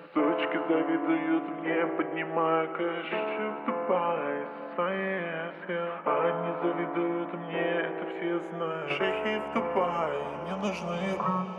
Сучки завидуют мне, поднимая кэш в Дубае со своей эски. Они завидуют мне, это все знают. Шейхи в Дубае не нужны.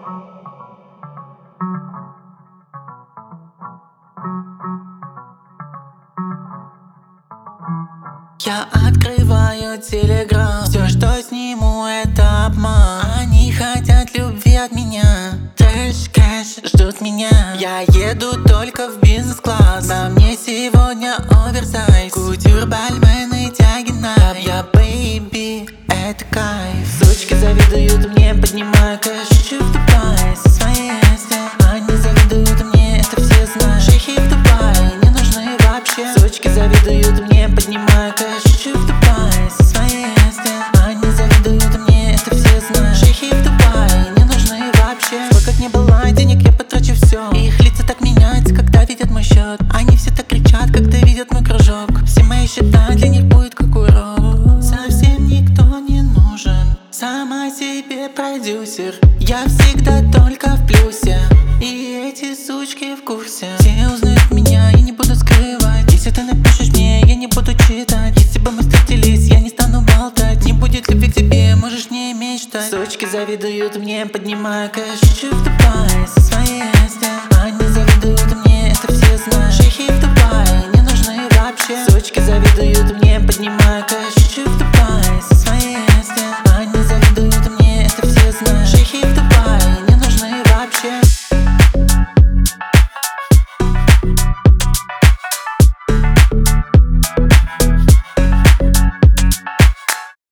Я открываю телеграм, все, что сниму, это обман. Они хотят любви от меня, трэш, кэш, ждут меня. Я еду только в бизнес-класс, на мне сегодня оверсайз. Кутюр, бальмены, тяги на я, бэйби, это кайф. Сучки завидуют мне, поднимая кэш в Дубае со своей эсте. Они завидуют мне, это все знают. Шейхи в Дубае не нужны вообще. Сучки завидуют мне, поднимая кэш в Дубае со своей эсте. Они завидуют мне, это все знают. Шейхи в Дубае не нужны вообще. Сколько не было денег, я потрачу все. Их лица так меняются, когда видят мой счет. Они все так кричат, когда видят мой кружок. Все мои счета для них будет как урок. Совсем никто не нужен, сама себе продюсер. Я всегда только в плюсе, и эти сучки в курсе. Все узнают меня, я не буду скрывать. Если ты напишешь мне, я не буду читать. Если бы мы встретились, я не стану болтать. Не будет любви к тебе, можешь не мечтать. Сучки завидуют мне, поднимая кэш в Дубае со своей эсте. Они завидуют мне, это все знают. Шейхи в Дубае не нужны вообще. Сучки завидуют мне, поднимая кэш